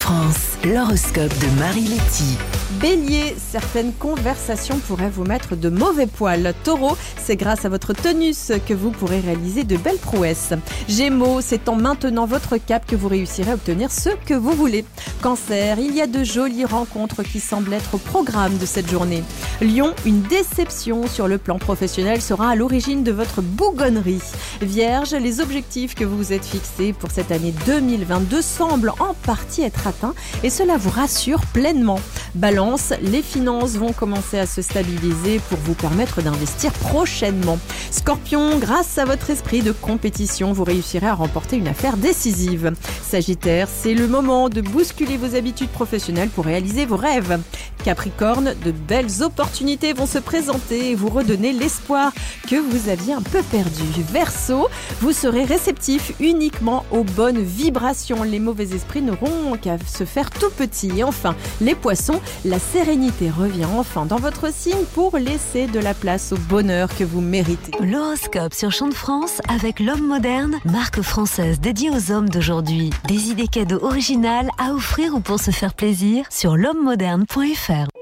France, l'horoscope de Marie Letty. Bélier, certaines conversations pourraient vous mettre de mauvais poils. Taureau, c'est grâce à votre tonus que vous pourrez réaliser de belles prouesses. Gémeaux, c'est en maintenant votre cap que vous réussirez à obtenir ce que vous voulez. Cancer, il y a de jolies rencontres qui semblent être au programme de cette journée. Lion, une déception sur le plan professionnel sera à l'origine de votre bougonnerie. Vierge, les objectifs que vous vous êtes fixés pour cette année 2022 semblent en partie être atteints et cela vous rassure pleinement. Balance, les finances vont commencer à se stabiliser pour vous permettre d'investir prochainement. Scorpion, grâce à votre esprit de compétition, vous réussirez à remporter une affaire décisive. Sagittaire, c'est le moment de bousculer vos habitudes professionnelles pour réaliser vos rêves. Capricorne, de belles opportunités vont se présenter et vous redonner l'espoir que vous aviez un peu perdu. Verseau, vous serez réceptif uniquement aux bonnes vibrations. Les mauvais esprits n'auront qu'à se faire tout petits. Et enfin, les poissons, la sérénité revient enfin dans votre signe pour laisser de la place au bonheur que vous méritez. L'horoscope sur Chant de France avec l'homme moderne, marque française dédiée aux hommes d'aujourd'hui. Des idées cadeaux originales à offrir ou pour se faire plaisir sur l'hommemoderne.fr.